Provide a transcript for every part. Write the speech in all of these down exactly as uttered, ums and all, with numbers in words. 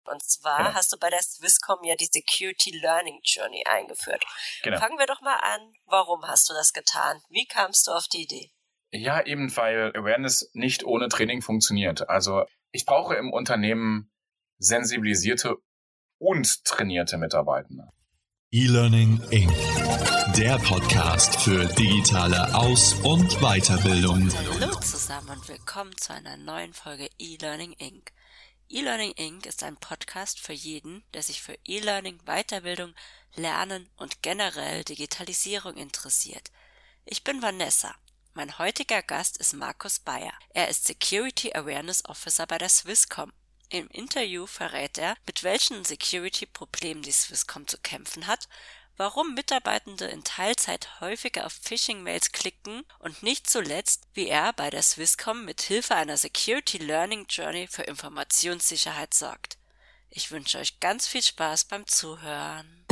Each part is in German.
Und zwar genau. hast du bei der Swisscom ja die Security Learning Journey eingeführt. Genau. Fangen wir doch mal an. Warum hast du das getan? Wie kamst du auf die Idee? Ja, eben weil Awareness nicht ohne Training funktioniert. Also ich brauche im Unternehmen sensibilisierte und trainierte Mitarbeitende. E-Learning Incorporated. Der Podcast für digitale Aus- und Weiterbildung. Hallo zusammen und willkommen zu einer neuen Folge E-Learning Incorporated. E-Learning Incorporated ist ein Podcast für jeden, der sich für E-Learning, Weiterbildung, Lernen und generell Digitalisierung interessiert. Ich bin Vanessa. Mein heutiger Gast ist Markus Bayer. Er ist Security Awareness Officer bei der Swisscom. Im Interview verrät er, mit welchen Security-Problemen die Swisscom zu kämpfen hat, warum Mitarbeitende in Teilzeit häufiger auf Phishing-Mails klicken und nicht zuletzt, wie er bei der Swisscom mit Hilfe einer Security Learning Journey für Informationssicherheit sorgt. Ich wünsche euch ganz viel Spaß beim Zuhören.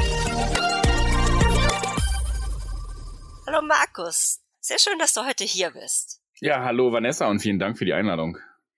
Hallo Markus, sehr schön, dass du heute hier bist. Ja, hallo Vanessa und vielen Dank für die Einladung.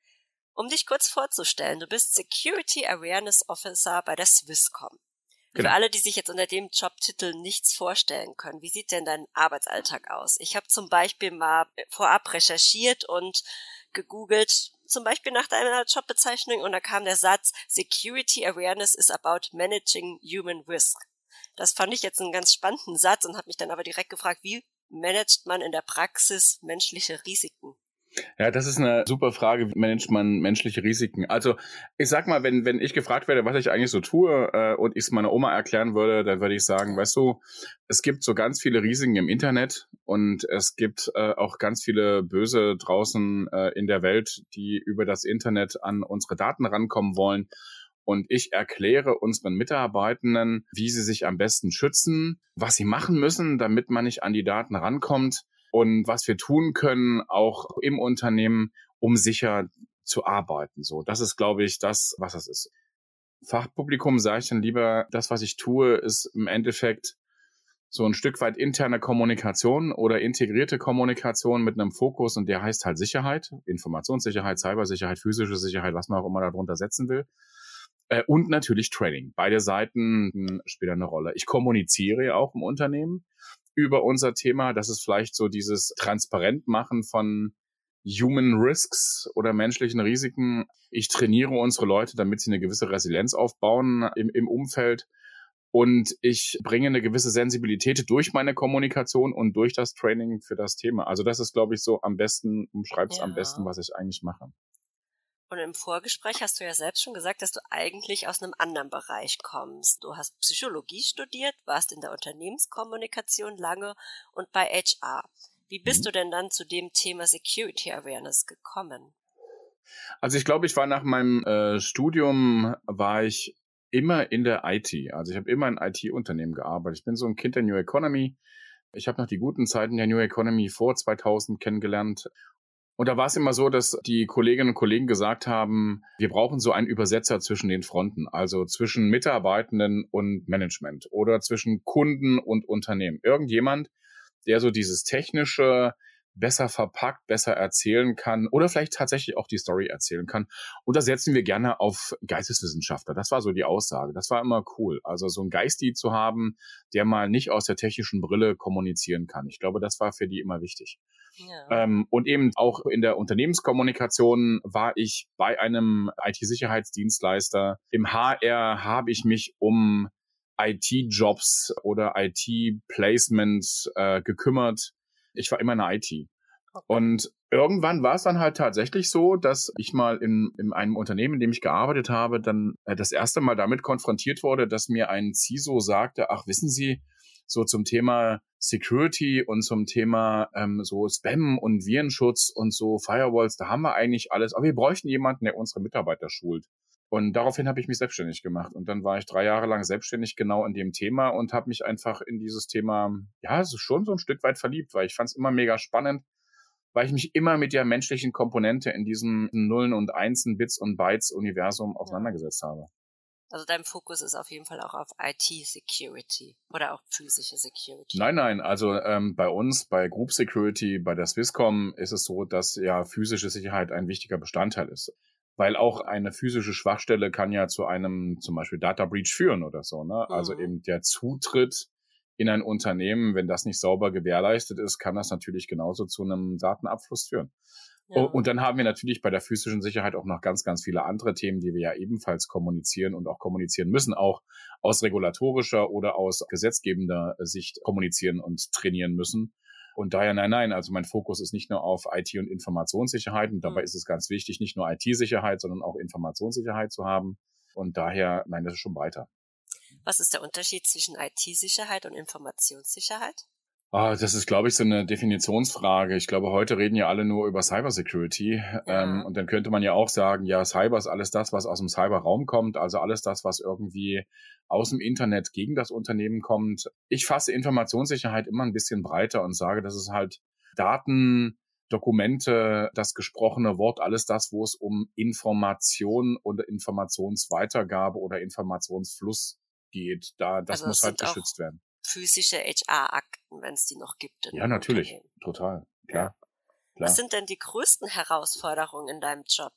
Um dich kurz vorzustellen, du bist Security Awareness Officer bei der Swisscom. Genau. Für alle, die sich jetzt unter dem Jobtitel nichts vorstellen können, wie sieht denn dein Arbeitsalltag aus? Ich habe zum Beispiel mal vorab recherchiert und gegoogelt, zum Beispiel nach deiner Jobbezeichnung, und da kam der Satz, Security Awareness is about managing human risk. Das fand ich jetzt einen ganz spannenden Satz und habe mich dann aber direkt gefragt, wie managt man in der Praxis menschliche Risiken? Ja, das ist eine super Frage. Wie managt man menschliche Risiken? Also ich sag mal, wenn wenn ich gefragt werde, was ich eigentlich so tue äh, und ich es meiner Oma erklären würde, dann würde ich sagen, weißt du, es gibt so ganz viele Risiken im Internet und es gibt äh, auch ganz viele Böse draußen äh, in der Welt, die über das Internet an unsere Daten rankommen wollen. Und ich erkläre unseren Mitarbeitenden, wie sie sich am besten schützen, was sie machen müssen, damit man nicht an die Daten rankommt und was wir tun können, auch im Unternehmen, um sicher zu arbeiten. So, das ist, glaube ich, das, was es ist. Fachpublikum sage ich dann lieber, das, was ich tue, ist im Endeffekt so ein Stück weit interne Kommunikation oder integrierte Kommunikation mit einem Fokus, und der heißt halt Sicherheit, Informationssicherheit, Cybersicherheit, physische Sicherheit, was man auch immer darunter setzen will. Und natürlich Training. Beide Seiten spielen eine Rolle. Ich kommuniziere auch im Unternehmen über unser Thema. Das ist vielleicht so dieses Transparentmachen von Human Risks oder menschlichen Risiken. Ich trainiere unsere Leute, damit sie eine gewisse Resilienz aufbauen im, im Umfeld. Und ich bringe eine gewisse Sensibilität durch meine Kommunikation und durch das Training für das Thema. Also das ist, glaube ich, so am besten, umschreibt es ja am besten, was ich eigentlich mache. Und im Vorgespräch hast du ja selbst schon gesagt, dass du eigentlich aus einem anderen Bereich kommst. Du hast Psychologie studiert, warst in der Unternehmenskommunikation lange und bei H R. Wie bist mhm. du denn dann zu dem Thema Security Awareness gekommen? Also ich glaube, ich war nach meinem äh, Studium, war ich immer in der I T. Also ich habe immer in I T-Unternehmen gearbeitet. Ich bin so ein Kind der New Economy. Ich habe noch die guten Zeiten der New Economy vor zweitausend kennengelernt. Und da war es immer so, dass die Kolleginnen und Kollegen gesagt haben, wir brauchen so einen Übersetzer zwischen den Fronten, also zwischen Mitarbeitenden und Management oder zwischen Kunden und Unternehmen. Irgendjemand, der so dieses Technische besser verpackt, besser erzählen kann oder vielleicht tatsächlich auch die Story erzählen kann. Und da setzen wir gerne auf Geisteswissenschaftler. Das war so die Aussage. Das war immer cool. Also so ein Geisти zu haben, der mal nicht aus der technischen Brille kommunizieren kann. Ich glaube, das war für die immer wichtig. Ja. Ähm, und eben auch in der Unternehmenskommunikation war ich bei einem I T-Sicherheitsdienstleister. Im H R habe ich mich um I T-Jobs oder I T-Placement äh, gekümmert. Ich war immer in der I T. Okay. Und irgendwann war es dann halt tatsächlich so, dass ich mal in, in einem Unternehmen, in dem ich gearbeitet habe, dann äh, das erste Mal damit konfrontiert wurde, dass mir ein C I S O sagte, ach, wissen Sie, so zum Thema Security und zum Thema ähm, so Spam und Virenschutz und so Firewalls, da haben wir eigentlich alles, aber wir bräuchten jemanden, der unsere Mitarbeiter schult. Und daraufhin habe ich mich selbstständig gemacht. Und dann war ich drei Jahre lang selbstständig genau in dem Thema und habe mich einfach in dieses Thema, ja, so schon so ein Stück weit verliebt, weil ich fand es immer mega spannend, weil ich mich immer mit der menschlichen Komponente in diesem Nullen und Einsen, Bits und Bytes Universum auseinandergesetzt habe. Also dein Fokus ist auf jeden Fall auch auf I T-Security oder auch physische Security. Nein, nein, also ähm, bei uns, bei Group Security, bei der Swisscom ist es so, dass ja physische Sicherheit ein wichtiger Bestandteil ist. Weil auch eine physische Schwachstelle kann ja zu einem zum Beispiel Data Breach führen oder so, ne? Mhm. Also eben der Zutritt in ein Unternehmen, wenn das nicht sauber gewährleistet ist, kann das natürlich genauso zu einem Datenabfluss führen. Ja. Und dann haben wir natürlich bei der physischen Sicherheit auch noch ganz, ganz viele andere Themen, die wir ja ebenfalls kommunizieren und auch kommunizieren müssen, auch aus regulatorischer oder aus gesetzgebender Sicht kommunizieren und trainieren müssen. Und daher, nein, nein, also mein Fokus ist nicht nur auf I T und Informationssicherheit. Und dabei mhm. ist es ganz wichtig, nicht nur I T-Sicherheit, sondern auch Informationssicherheit zu haben. Und daher, nein, das ist schon weiter. Was ist der Unterschied zwischen I T-Sicherheit und Informationssicherheit? Ah, das ist, glaube ich, so eine Definitionsfrage. Ich glaube, heute reden ja alle nur über Cybersecurity. Ja. Ähm, und dann könnte man ja auch sagen, ja, Cyber ist alles das, was aus dem Cyberraum kommt, also alles das, was irgendwie aus dem Internet gegen das Unternehmen kommt. Ich fasse Informationssicherheit immer ein bisschen breiter und sage, das ist halt Daten, Dokumente, das gesprochene Wort, alles das, wo es um Information oder Informationsweitergabe oder Informationsfluss geht. Da, das also muss halt geschützt werden. Physische H R-Akten, wenn es die noch gibt. Ja, natürlich. Total. Klar. Ja. Klar. Was sind denn die größten Herausforderungen in deinem Job?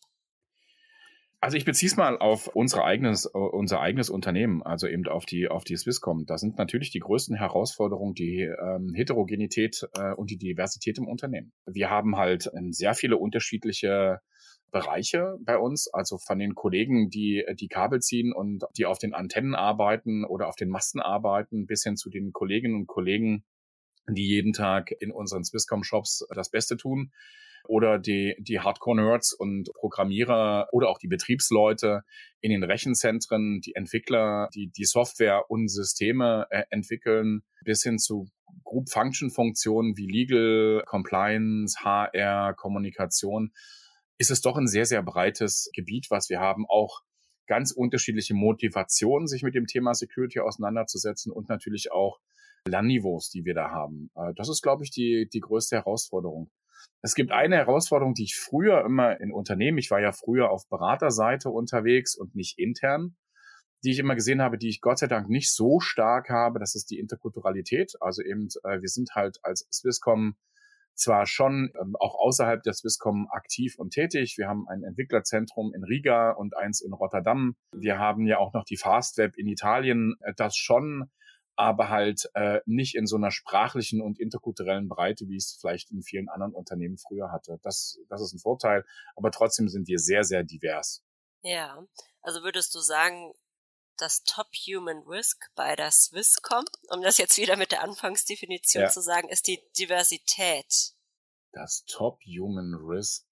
Also ich beziehe es mal auf unser eigenes, unser eigenes Unternehmen, also eben auf die, auf die Swisscom. Da sind natürlich die größten Herausforderungen die ähm, Heterogenität äh, und die Diversität im Unternehmen. Wir haben halt ähm, sehr viele unterschiedliche Bereiche bei uns, also von den Kollegen, die die Kabel ziehen und die auf den Antennen arbeiten oder auf den Masten arbeiten, bis hin zu den Kolleginnen und Kollegen, die jeden Tag in unseren Swisscom-Shops das Beste tun, oder die die Hardcore-Nerds und Programmierer oder auch die Betriebsleute in den Rechenzentren, die Entwickler, die die Software und Systeme äh, entwickeln, bis hin zu Group-Function-Funktionen wie Legal, Compliance, H R, Kommunikation. Ist es doch ein sehr, sehr breites Gebiet, was wir haben, auch ganz unterschiedliche Motivationen, sich mit dem Thema Security auseinanderzusetzen und natürlich auch Lernniveaus, die wir da haben. Das ist, glaube ich, die, die größte Herausforderung. Es gibt eine Herausforderung, die ich früher immer in Unternehmen, ich war ja früher auf Beraterseite unterwegs und nicht intern, die ich immer gesehen habe, die ich Gott sei Dank nicht so stark habe, das ist die Interkulturalität. Also eben, wir sind halt als Swisscom zwar schon ähm, auch außerhalb der Swisscom aktiv und tätig. Wir haben ein Entwicklerzentrum in Riga und eins in Rotterdam. Wir haben ja auch noch die Fastweb in Italien, äh, das schon, aber halt äh, nicht in so einer sprachlichen und interkulturellen Breite, wie es vielleicht in vielen anderen Unternehmen früher hatte. Das, das ist ein Vorteil, aber trotzdem sind wir sehr, sehr divers. Ja, also würdest du sagen, das Top Human Risk bei der Swisscom, um das jetzt wieder mit der Anfangsdefinition ja. zu sagen, ist die Diversität. Das Top Human Risk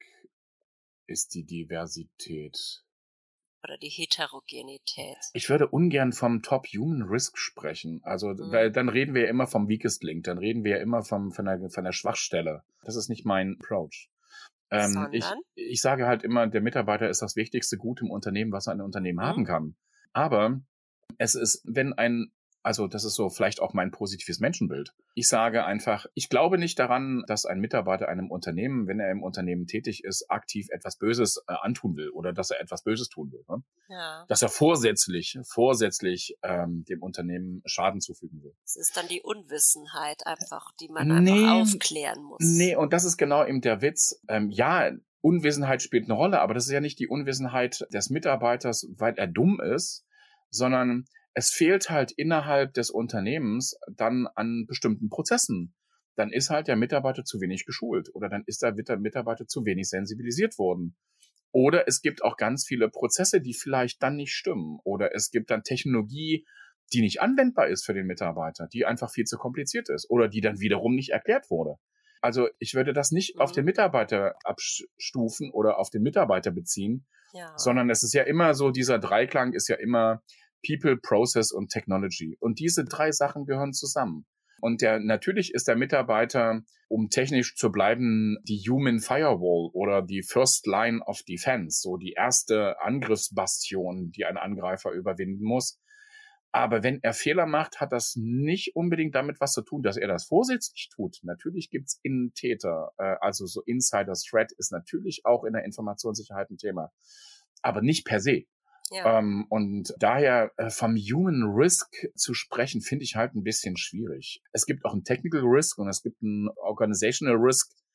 ist die Diversität. Oder die Heterogenität. Ich würde ungern vom Top Human Risk sprechen. Also, mhm. weil dann reden wir ja immer vom Weakest Link, dann reden wir ja immer vom, von, der, von der Schwachstelle. Das ist nicht mein Approach. Ähm, ich, ich sage halt immer, der Mitarbeiter ist das wichtigste Gut im Unternehmen, was ein Unternehmen mhm. haben kann. Aber es ist, wenn ein, also das ist so vielleicht auch mein positives Menschenbild. Ich sage einfach, ich glaube nicht daran, dass ein Mitarbeiter einem Unternehmen, wenn er im Unternehmen tätig ist, aktiv etwas Böses äh, antun will oder dass er etwas Böses tun will. Ne? Ja. Dass er vorsätzlich, vorsätzlich ähm, dem Unternehmen Schaden zufügen will. Es ist dann die Unwissenheit einfach, die man einfach nee, aufklären muss. Nee, und das ist genau eben der Witz. Ähm, ja, Unwissenheit spielt eine Rolle, aber das ist ja nicht die Unwissenheit des Mitarbeiters, weil er dumm ist, sondern es fehlt halt innerhalb des Unternehmens dann an bestimmten Prozessen. Dann ist halt der Mitarbeiter zu wenig geschult oder dann ist der Mitarbeiter zu wenig sensibilisiert worden. Oder es gibt auch ganz viele Prozesse, die vielleicht dann nicht stimmen. Oder es gibt dann Technologie, die nicht anwendbar ist für den Mitarbeiter, die einfach viel zu kompliziert ist oder die dann wiederum nicht erklärt wurde. Also ich würde das nicht mhm. auf den Mitarbeiter abstufen oder auf den Mitarbeiter beziehen, ja. sondern es ist ja immer so, dieser Dreiklang ist ja immer People, Process und Technology. Und diese drei Sachen gehören zusammen. Und der, natürlich ist der Mitarbeiter, um technisch zu bleiben, die Human Firewall oder die First Line of Defense, so die erste Angriffsbastion, die ein Angreifer überwinden muss. Aber wenn er Fehler macht, hat das nicht unbedingt damit was zu tun, dass er das vorsätzlich tut. Natürlich gibt's Innentäter, äh, also so Insider-Threat ist natürlich auch in der Informationssicherheit ein Thema, aber nicht per se. Ja. Ähm, und daher äh, vom Human Risk zu sprechen, finde ich halt ein bisschen schwierig. Es gibt auch einen Technical Risk und es gibt einen Organizational Risk. Mhm.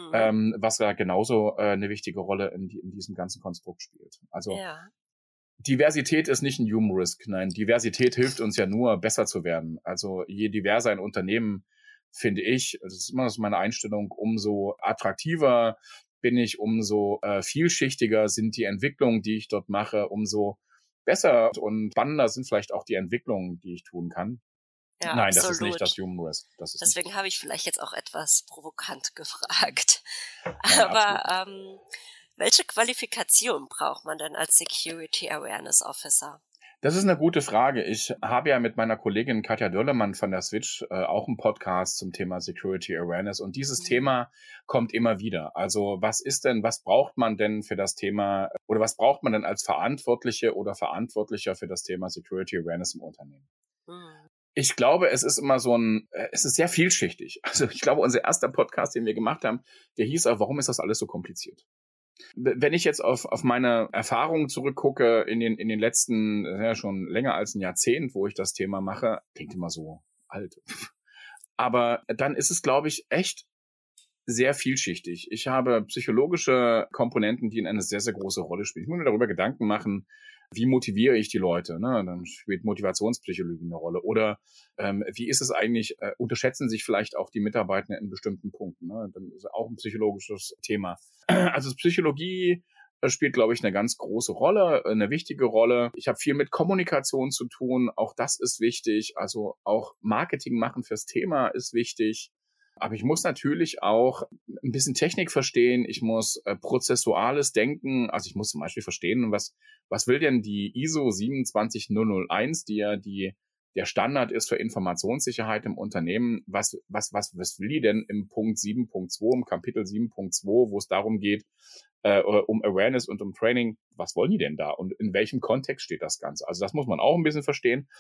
mhm. ähm, was da genauso äh, eine wichtige Rolle in, die, in diesem ganzen Konstrukt spielt. Also ja. Diversität ist nicht ein Humorisk, nein, Diversität hilft uns ja nur, besser zu werden. Also je diverser ein Unternehmen, finde ich, das ist immer das ist meine Einstellung, umso attraktiver bin ich, umso äh, vielschichtiger sind die Entwicklungen, die ich dort mache, umso besser und spannender sind vielleicht auch die Entwicklungen, die ich tun kann. Ja, Nein, absolut. das ist nicht das Human Risk. Das ist Deswegen habe ich vielleicht jetzt auch etwas provokant gefragt. Nein, Aber ähm, welche Qualifikation braucht man denn als Security Awareness Officer? Das ist eine gute Frage. Ich habe ja mit meiner Kollegin Katja Dörlemann von der Switch äh, auch einen Podcast zum Thema Security Awareness und dieses mhm. Thema kommt immer wieder. Also was ist denn, was braucht man denn für das Thema oder was braucht man denn als Verantwortliche oder Verantwortlicher für das Thema Security Awareness im Unternehmen? Mhm. Ich glaube, es ist immer so ein, es ist sehr vielschichtig. Also ich glaube, unser erster Podcast, den wir gemacht haben, der hieß auch, warum ist das alles so kompliziert? Wenn ich jetzt auf, auf meine Erfahrungen zurückgucke in den, in den letzten, ja schon länger als ein Jahrzehnt, wo ich das Thema mache, klingt immer so alt. Aber dann ist es, glaube ich, echt sehr vielschichtig. Ich habe psychologische Komponenten, die in eine sehr, sehr große Rolle spielen. Ich muss mir darüber Gedanken machen, wie motiviere ich die Leute? Ne? Dann spielt Motivationspsychologie eine Rolle. Oder ähm, wie ist es eigentlich, äh, unterschätzen sich vielleicht auch die Mitarbeiter in bestimmten Punkten? Ne? Dann ist auch ein psychologisches Thema. Also Psychologie spielt, glaube ich, eine ganz große Rolle, eine wichtige Rolle. Ich habe viel mit Kommunikation zu tun. Auch das ist wichtig. Also auch Marketing machen fürs Thema ist wichtig. Aber ich muss natürlich auch ein bisschen Technik verstehen. Ich muss äh, prozessuales denken. Also ich muss zum Beispiel verstehen, was was will denn die I S O sieben zwei null null eins, die ja die der Standard ist für Informationssicherheit im Unternehmen. Was was was was will die denn im Punkt sieben Punkt zwei, im Kapitel sieben Punkt zwei, wo es darum geht, äh, um Awareness und um Training? Was wollen die denn da? Und in welchem Kontext steht das Ganze? Also das muss man auch ein bisschen verstehen.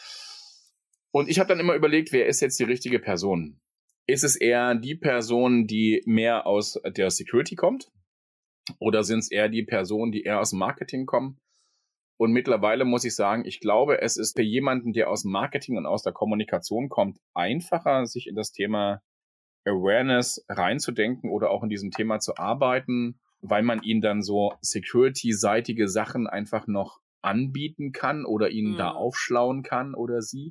Und ich habe dann immer überlegt, wer ist jetzt die richtige Person? Ist es eher die Person, die mehr aus der Security kommt? Oder sind es eher die Personen, die eher aus dem Marketing kommen? Und mittlerweile muss ich sagen, ich glaube, es ist für jemanden, der aus dem Marketing und aus der Kommunikation kommt, einfacher, sich in das Thema Awareness reinzudenken oder auch in diesem Thema zu arbeiten, weil man ihnen dann so security-seitige Sachen einfach noch anbieten kann oder ihnen mhm. da aufschlauen kann oder sie.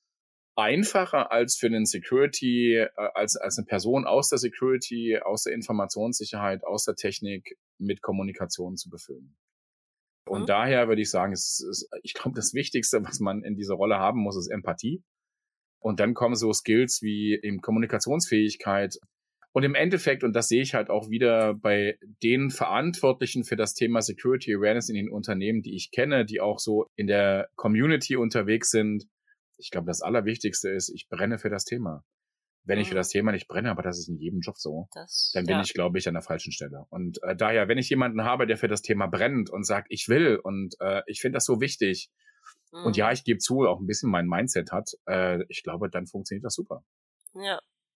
Einfacher als für einen Security, äh, als als eine Person aus der Security, aus der Informationssicherheit, aus der Technik mit Kommunikation zu befüllen. Und mhm. daher würde ich sagen, es ist, ich glaube, das Wichtigste, was man in dieser Rolle haben muss, ist Empathie. Und dann kommen so Skills wie eben Kommunikationsfähigkeit. Und im Endeffekt, und das sehe ich halt auch wieder bei den Verantwortlichen für das Thema Security Awareness in den Unternehmen, die ich kenne, die auch so in der Community unterwegs sind. Ich glaube, das Allerwichtigste ist, ich brenne für das Thema. Wenn mhm. ich für das Thema nicht brenne, aber das ist in jedem Job so, das, dann bin ja. ich, glaube ich, an der falschen Stelle. Und äh, daher, wenn ich jemanden habe, der für das Thema brennt und sagt, ich will und äh, ich finde das so wichtig mhm. und ja, ich gebe zu, auch ein bisschen mein Mindset hat, äh, ich glaube, dann funktioniert das super. Ja.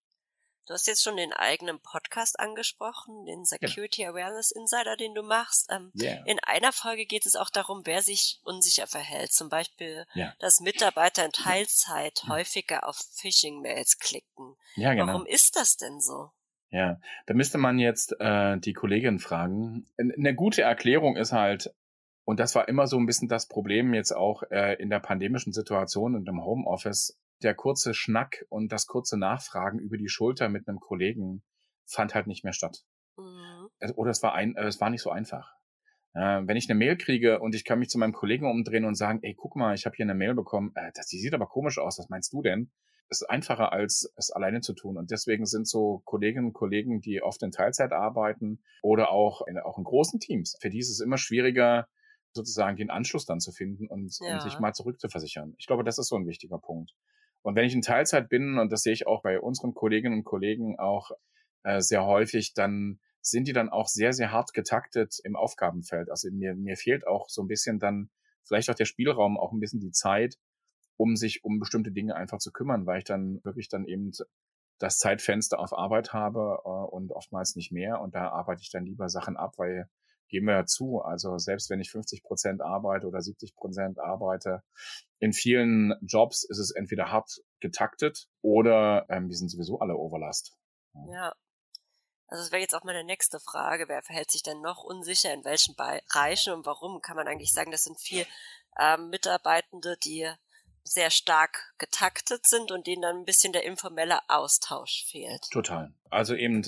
Du hast jetzt schon den eigenen Podcast angesprochen, den Security ja. Awareness Insider, den du machst. Ähm, yeah. In einer Folge geht es auch darum, wer sich unsicher verhält. Zum Beispiel, ja. dass Mitarbeiter in Teilzeit ja. häufiger auf Phishing-Mails klicken. Ja, genau. Warum ist das denn so? Ja, da müsste man jetzt äh, die Kollegin fragen. Eine gute Erklärung ist halt, und das war immer so ein bisschen das Problem jetzt auch äh, in der pandemischen Situation und im Homeoffice, der kurze Schnack und das kurze Nachfragen über die Schulter mit einem Kollegen fand halt nicht mehr statt. Mhm. Oder es war ein, es war nicht so einfach. Äh, wenn ich eine Mail kriege und ich kann mich zu meinem Kollegen umdrehen und sagen, ey, guck mal, ich habe hier eine Mail bekommen, äh, das, die sieht aber komisch aus, was meinst du denn? Das ist einfacher, als es alleine zu tun. Und deswegen sind so Kolleginnen und Kollegen, die oft in Teilzeit arbeiten oder auch in, auch in großen Teams, für die ist es immer schwieriger, sozusagen den Anschluss dann zu finden und, ja. und sich mal zurückzuversichern. Ich glaube, das ist so ein wichtiger Punkt. Und wenn ich in Teilzeit bin, und das sehe ich auch bei unseren Kolleginnen und Kollegen auch äh, sehr häufig, dann sind die dann auch sehr, sehr hart getaktet im Aufgabenfeld. Also mir, mir fehlt auch so ein bisschen dann vielleicht auch der Spielraum, auch ein bisschen die Zeit, um sich um bestimmte Dinge einfach zu kümmern, weil ich dann wirklich dann eben das Zeitfenster auf Arbeit habe äh, und oftmals nicht mehr. Und da arbeite ich dann lieber Sachen ab, weil geben wir ja zu, also selbst wenn ich fünfzig Prozent arbeite oder siebzig Prozent arbeite, in vielen Jobs ist es entweder hart getaktet oder ähm, die sind sowieso alle Overlast. Ja. Also das wäre jetzt auch meine nächste Frage. Wer verhält sich denn noch unsicher, in welchen Bereichen und warum? Kann man eigentlich sagen, das sind viel ähm, Mitarbeitende, die sehr stark getaktet sind und denen dann ein bisschen der informelle Austausch fehlt. Total. Also eben,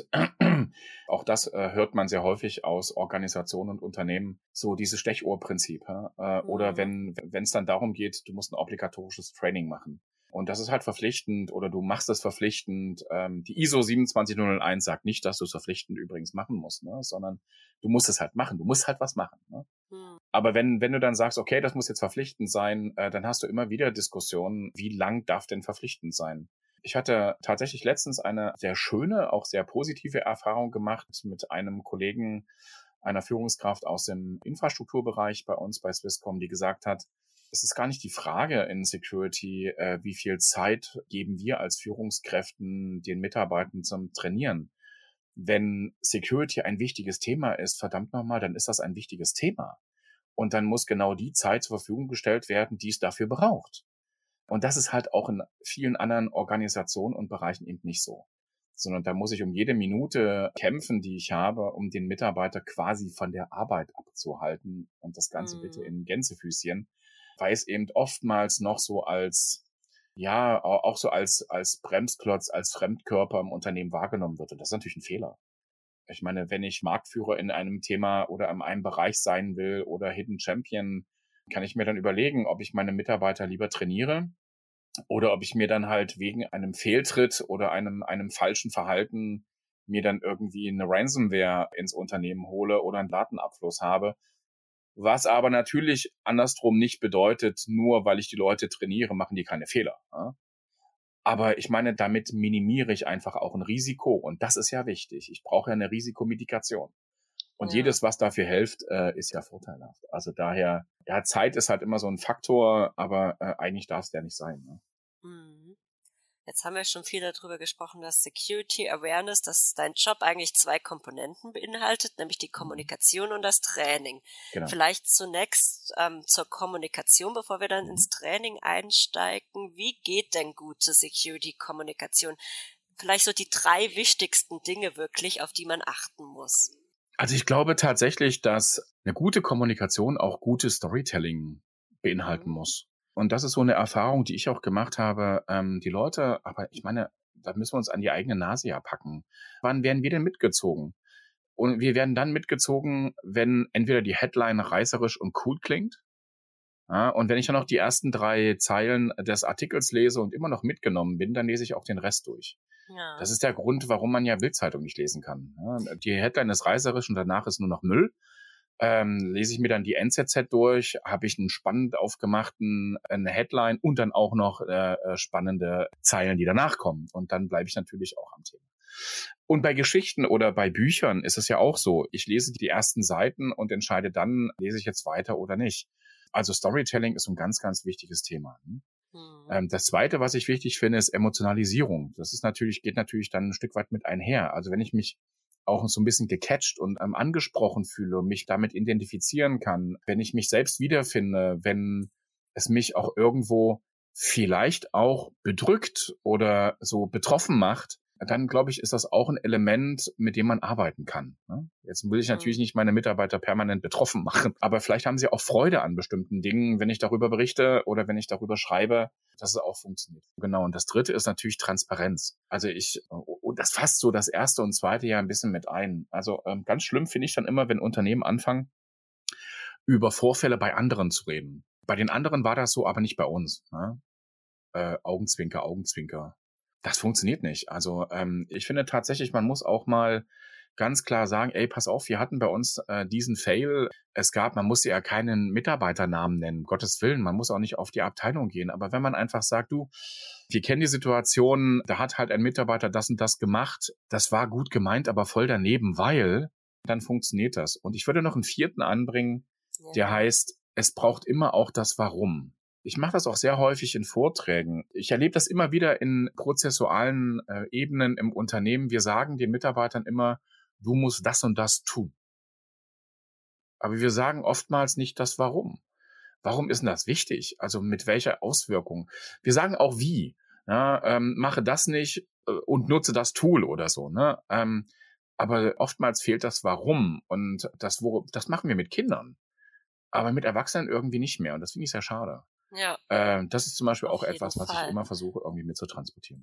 auch das äh, hört man sehr häufig aus Organisationen und Unternehmen, so dieses Stechuhrprinzip. Ja? Äh, mhm. Oder wenn wenn es dann darum geht, du musst ein obligatorisches Training machen. Und das ist halt verpflichtend oder du machst es verpflichtend. Ähm, die I S O zwei sieben null null eins sagt nicht, dass du es verpflichtend übrigens machen musst, ne? Sondern du musst es halt machen. Du musst halt was machen. Ne? Hm. Aber wenn wenn du dann sagst, okay, das muss jetzt verpflichtend sein, äh, dann hast du immer wieder Diskussionen, wie lang darf denn verpflichtend sein? Ich hatte tatsächlich letztens eine sehr schöne, auch sehr positive Erfahrung gemacht mit einem Kollegen, einer Führungskraft aus dem Infrastrukturbereich bei uns bei Swisscom, die gesagt hat, es ist gar nicht die Frage in Security, äh, wie viel Zeit geben wir als Führungskräften den Mitarbeitern zum Trainieren. Wenn Security ein wichtiges Thema ist, verdammt nochmal, dann ist das ein wichtiges Thema. Und dann muss genau die Zeit zur Verfügung gestellt werden, die es dafür braucht. Und das ist halt auch in vielen anderen Organisationen und Bereichen eben nicht so. Sondern da muss ich um jede Minute kämpfen, die ich habe, um den Mitarbeiter quasi von der Arbeit abzuhalten und das Ganze mhm. bitte in Gänsefüßchen, weil es eben oftmals noch so als, ja, auch so als als Bremsklotz, als Fremdkörper im Unternehmen wahrgenommen wird. Und das ist natürlich ein Fehler. Ich meine, wenn ich Marktführer in einem Thema oder in einem Bereich sein will oder Hidden Champion, kann ich mir dann überlegen, ob ich meine Mitarbeiter lieber trainiere oder ob ich mir dann halt wegen einem Fehltritt oder einem einem falschen Verhalten mir dann irgendwie eine Ransomware ins Unternehmen hole oder einen Datenabfluss habe. Was aber natürlich andersrum nicht bedeutet, nur weil ich die Leute trainiere, machen die keine Fehler. Ja? Aber ich meine, damit minimiere ich einfach auch ein Risiko. Und das ist ja wichtig. Ich brauche ja eine Risikomitigation. Und ja. jedes, was dafür hilft, äh, ist ja vorteilhaft. Also daher, ja, Zeit ist halt immer so ein Faktor, aber äh, eigentlich darf es ja nicht sein. Ne? Mhm. Jetzt haben wir schon viel darüber gesprochen, dass Security Awareness, dass dein Job eigentlich zwei Komponenten beinhaltet, nämlich die Kommunikation und das Training. Genau. Vielleicht zunächst ähm, zur Kommunikation, bevor wir dann mhm. ins Training einsteigen. Wie geht denn gute Security-Kommunikation? Vielleicht so die drei wichtigsten Dinge wirklich, auf die man achten muss. Also ich glaube tatsächlich, dass eine gute Kommunikation auch gutes Storytelling beinhalten mhm. muss. Und das ist so eine Erfahrung, die ich auch gemacht habe. Ähm, die Leute, aber ich meine, da müssen wir uns an die eigene Nase ja packen. Wann werden wir denn mitgezogen? Und wir werden dann mitgezogen, wenn entweder die Headline reißerisch und cool klingt. Ja, und wenn ich dann noch die ersten drei Zeilen des Artikels lese und immer noch mitgenommen bin, dann lese ich auch den Rest durch. Ja. Das ist der Grund, warum man ja Bild-Zeitung nicht lesen kann. Ja, die Headline ist reißerisch und danach ist nur noch Müll. Ähm, lese ich mir dann die N Z Z durch, habe ich einen spannend aufgemachten eine Headline und dann auch noch äh, spannende Zeilen, die danach kommen. Und dann bleibe ich natürlich auch am Thema. Und bei Geschichten oder bei Büchern ist es ja auch so. Ich lese die ersten Seiten und entscheide dann, lese ich jetzt weiter oder nicht. Also Storytelling ist ein ganz, ganz wichtiges Thema. Mhm. Ähm, das Zweite, was ich wichtig finde, ist Emotionalisierung. Das ist natürlich, geht natürlich dann ein Stück weit mit einher. Also wenn ich mich auch so ein bisschen gecatcht und ähm, angesprochen fühle und mich damit identifizieren kann, wenn ich mich selbst wiederfinde, wenn es mich auch irgendwo vielleicht auch bedrückt oder so betroffen macht, dann glaube ich, ist das auch ein Element, mit dem man arbeiten kann. Ne? Jetzt will ich natürlich nicht meine Mitarbeiter permanent betroffen machen, aber vielleicht haben sie auch Freude an bestimmten Dingen, wenn ich darüber berichte oder wenn ich darüber schreibe, dass es auch funktioniert. Genau, und das Dritte ist natürlich Transparenz. Also ich, und das fasst so das erste und zweite Jahr ein bisschen mit ein. Also ähm, ganz schlimm finde ich dann immer, wenn Unternehmen anfangen, über Vorfälle bei anderen zu reden. Bei den anderen war das so, aber nicht bei uns. Ne? Äh, Augenzwinker, Augenzwinker. Das funktioniert nicht. Also ähm, ich finde tatsächlich, man muss auch mal ganz klar sagen, ey, pass auf, wir hatten bei uns äh, diesen Fail. Es gab, man muss ja keinen Mitarbeiternamen nennen, um Gottes Willen, man muss auch nicht auf die Abteilung gehen. Aber wenn man einfach sagt, du, wir kennen die Situation, da hat halt ein Mitarbeiter das und das gemacht, das war gut gemeint, aber voll daneben, weil, dann funktioniert das. Und ich würde noch einen vierten anbringen, ja. der heißt, es braucht immer auch das Warum. Ich mache das auch sehr häufig in Vorträgen. Ich erlebe das immer wieder in prozessualen äh, Ebenen im Unternehmen. Wir sagen den Mitarbeitern immer, du musst das und das tun. Aber wir sagen oftmals nicht das Warum. Warum ist denn das wichtig? Also mit welcher Auswirkung? Wir sagen auch wie. Ja, ähm, mache das nicht äh, und nutze das Tool oder so. Ne? Ähm, Aber oftmals fehlt das Warum. Und das, wo, das machen wir mit Kindern. Aber mit Erwachsenen irgendwie nicht mehr. Und das finde ich sehr schade. Ja. Äh, das ist zum Beispiel Auf auch jeden etwas, was Fall. ich immer versuche, irgendwie mit zu transportieren.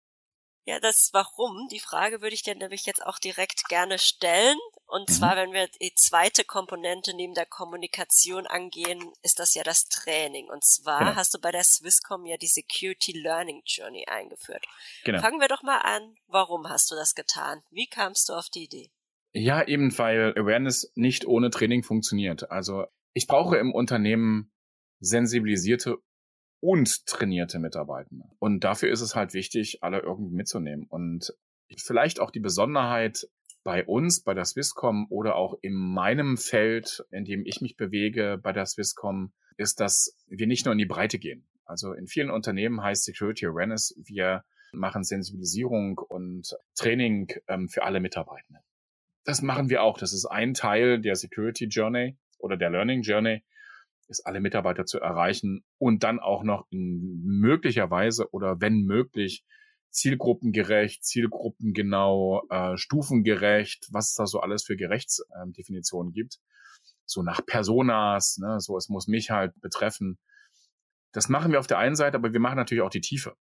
Ja, das Warum, die Frage würde ich dir nämlich jetzt auch direkt gerne stellen. Und Mhm. zwar, wenn wir die zweite Komponente neben der Kommunikation angehen, ist das ja das Training. Und zwar Genau. hast du bei der Swisscom ja die Security Learning Journey eingeführt. Genau. Fangen wir doch mal an. Warum hast du das getan? Wie kamst du auf die Idee? Ja, eben, weil Awareness nicht ohne Training funktioniert. Also ich brauche im Unternehmen sensibilisierte und trainierte Mitarbeitende. Und dafür ist es halt wichtig, alle irgendwie mitzunehmen. Und vielleicht auch die Besonderheit bei uns, bei der Swisscom oder auch in meinem Feld, in dem ich mich bewege, bei der Swisscom, ist, dass wir nicht nur in die Breite gehen. Also in vielen Unternehmen heißt Security Awareness, wir machen Sensibilisierung und Training ähm, für alle Mitarbeitenden. Das machen wir auch. Das ist ein Teil der Security Journey oder der Learning Journey, ist alle Mitarbeiter zu erreichen und dann auch noch in möglicherweise oder wenn möglich zielgruppengerecht, zielgruppengenau, äh, stufengerecht, was es da so alles für Gerechtsdefinitionen ähm, gibt. So nach Personas, ne, so es muss mich halt betreffen. Das machen wir auf der einen Seite, aber wir machen natürlich auch die Tiefe.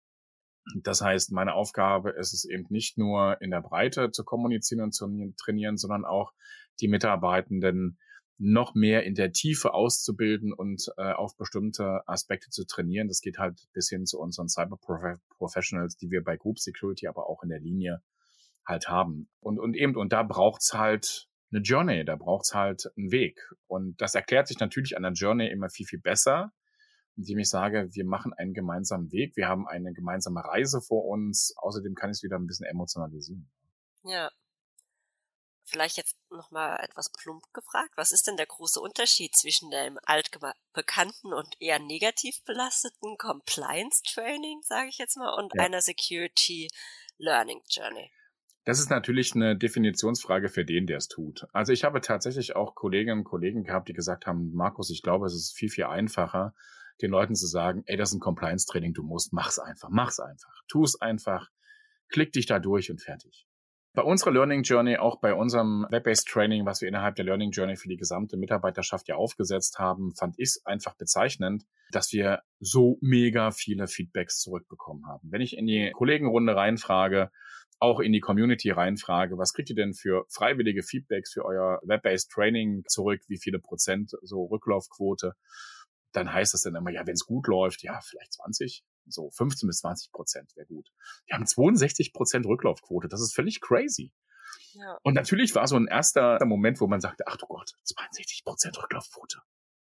Das heißt, meine Aufgabe ist es eben nicht nur in der Breite zu kommunizieren und zu trainieren, sondern auch die Mitarbeitenden noch mehr in der Tiefe auszubilden und äh, auf bestimmte Aspekte zu trainieren. Das geht halt bis hin zu unseren Cyber-Professionals, die wir bei Group Security, aber auch in der Linie halt haben. Und, und eben, und da braucht's halt eine Journey, da braucht's halt einen Weg. Und das erklärt sich natürlich an der Journey immer viel, viel besser, indem ich sage, wir machen einen gemeinsamen Weg, wir haben eine gemeinsame Reise vor uns. Außerdem kann ich es wieder ein bisschen emotionalisieren. Ja. Vielleicht jetzt nochmal etwas plump gefragt. Was ist denn der große Unterschied zwischen dem altbekannten und eher negativ belasteten Compliance-Training, sage ich jetzt mal, und Ja. einer Security Learning Journey? Das ist natürlich eine Definitionsfrage für den, der es tut. Also ich habe tatsächlich auch Kolleginnen und Kollegen gehabt, die gesagt haben, Markus, ich glaube, es ist viel, viel einfacher, den Leuten zu sagen, ey, das ist ein Compliance-Training, du musst, mach's einfach, mach's einfach, tu es einfach, klick dich da durch und fertig. Bei unserer Learning Journey, auch bei unserem Web-Based Training, was wir innerhalb der Learning Journey für die gesamte Mitarbeiterschaft ja aufgesetzt haben, fand ich es einfach bezeichnend, dass wir so mega viele Feedbacks zurückbekommen haben. Wenn ich in die Kollegenrunde reinfrage, auch in die Community reinfrage, was kriegt ihr denn für freiwillige Feedbacks für euer Web-Based Training zurück, wie viele Prozent so Rücklaufquote, dann heißt das dann immer, ja, wenn es gut läuft, ja, vielleicht zwanzig, so fünfzehn bis zwanzig Prozent wäre gut. Wir haben zweiundsechzig Prozent Rücklaufquote, das ist völlig crazy. Ja. Und natürlich war so ein erster Moment, wo man sagte, ach du Gott, zweiundsechzig Prozent Rücklaufquote.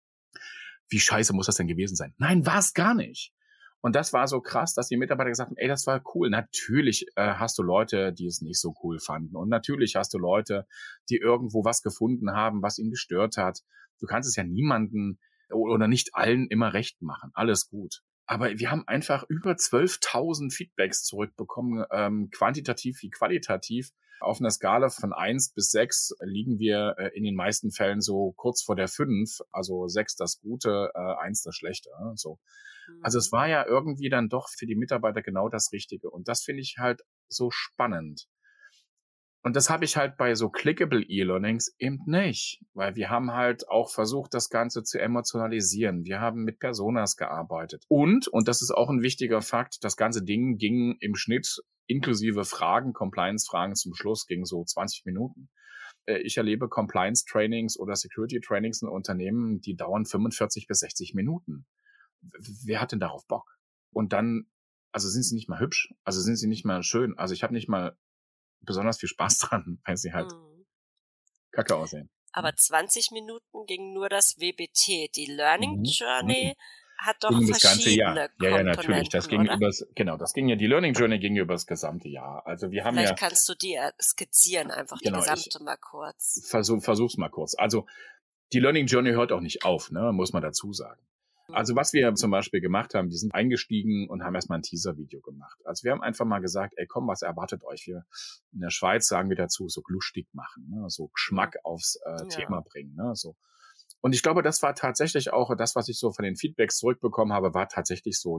Wie scheiße muss das denn gewesen sein? Nein, war es gar nicht. Und das war so krass, dass die Mitarbeiter gesagt haben, ey, das war cool. Natürlich äh, hast du Leute, die es nicht so cool fanden. Und natürlich hast du Leute, die irgendwo was gefunden haben, was ihn gestört hat. Du kannst es ja niemanden oder nicht allen immer recht machen. Alles gut. Aber wir haben einfach über zwölftausend Feedbacks zurückbekommen, ähm, quantitativ wie qualitativ. Auf einer Skala von eins bis sechs liegen wir äh, in den meisten Fällen so kurz vor der fünf. Also sechs das Gute, äh, eins das Schlechte. Äh, so. Also es war ja irgendwie dann doch für die Mitarbeiter genau das Richtige. Und das finde ich halt so spannend. Und das habe ich halt bei so clickable E-Learnings eben nicht, weil wir haben halt auch versucht, das Ganze zu emotionalisieren. Wir haben mit Personas gearbeitet. Und, und das ist auch ein wichtiger Fakt, das ganze Ding ging im Schnitt inklusive Fragen, Compliance-Fragen zum Schluss, ging so zwanzig Minuten. Ich erlebe Compliance-Trainings oder Security-Trainings in Unternehmen, die dauern fünfundvierzig bis sechzig Minuten. Wer hat denn darauf Bock? Und dann, also sind sie nicht mal hübsch, also sind sie nicht mal schön, also ich habe nicht mal besonders viel Spaß dran, weil sie halt mhm. kacke aussehen. Aber zwanzig Minuten ging nur das W B T. Die Learning mhm. Journey mhm. hat doch ging verschiedene das ganze Jahr. Komponenten, Ja, ja, natürlich. Das ging oder? übers, genau, das ging ja, die Learning Journey ging über das gesamte Jahr. Also wir haben Vielleicht ja. kannst du die skizzieren, einfach genau, die gesamte mal kurz. Versuch, versuch's mal kurz. Also die Learning Journey hört auch nicht auf, ne, muss man dazu sagen. Also was wir zum Beispiel gemacht haben, wir sind eingestiegen und haben erstmal ein Teaser-Video gemacht. Also wir haben einfach mal gesagt, ey komm, was erwartet euch? Wir in der Schweiz sagen wir dazu, so glustig machen, ne? So Geschmack aufs äh, ja. Thema bringen. Ne? So. Und ich glaube, das war tatsächlich auch das, was ich so von den Feedbacks zurückbekommen habe, war tatsächlich so, die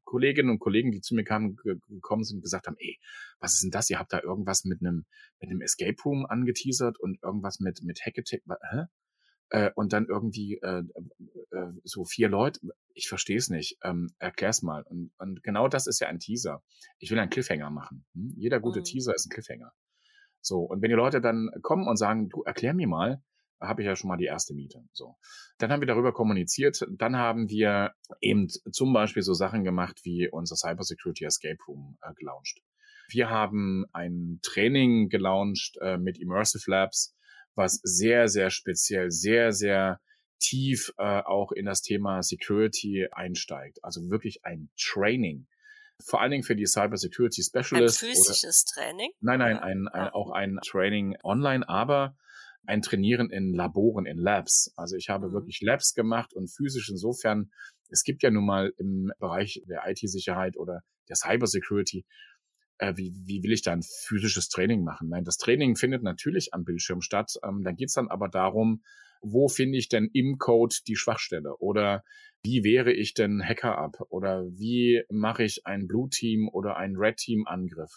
Kolleginnen und Kollegen, die zu mir kamen, ge- gekommen sind und gesagt haben, ey, was ist denn das? Ihr habt da irgendwas mit einem mit einem Escape Room angeteasert und irgendwas mit mit Hackattack, hä? Äh, und dann irgendwie äh, äh, so vier Leute. Ich verstehe es nicht. Ähm, erklär's mal. Und, und genau das ist ja ein Teaser. Ich will einen Cliffhanger machen. Hm? Jeder gute Mhm. Teaser ist ein Cliffhanger. So, und wenn die Leute dann kommen und sagen, du erklär mir mal, habe ich ja schon mal die erste Miete. So, dann haben wir darüber kommuniziert. Dann haben wir eben zum Beispiel so Sachen gemacht wie unser Cybersecurity Escape Room äh, gelauncht. Wir haben ein Training gelauncht äh, mit Immersive Labs, was sehr, sehr speziell, sehr, sehr tief äh, auch in das Thema Security einsteigt. Also wirklich ein Training. Vor allen Dingen für die Cyber Security Ein Specialist. physisches Training? Oder, nein, nein, Oder? ein, ein, Ah. auch ein Training online, aber ein Trainieren in Laboren, in Labs. Also ich habe Mhm. wirklich Labs gemacht und physisch insofern, es gibt ja nun mal im Bereich der I T-Sicherheit oder der Cyber Security, äh, wie, wie will ich da ein physisches Training machen? Nein, das Training findet natürlich am Bildschirm statt. Ähm, dann geht's dann aber darum, wo finde ich denn im Code die Schwachstelle? Oder wie wehre ich denn Hacker ab? Oder wie mache ich ein Blue Team oder einen Red Team Angriff?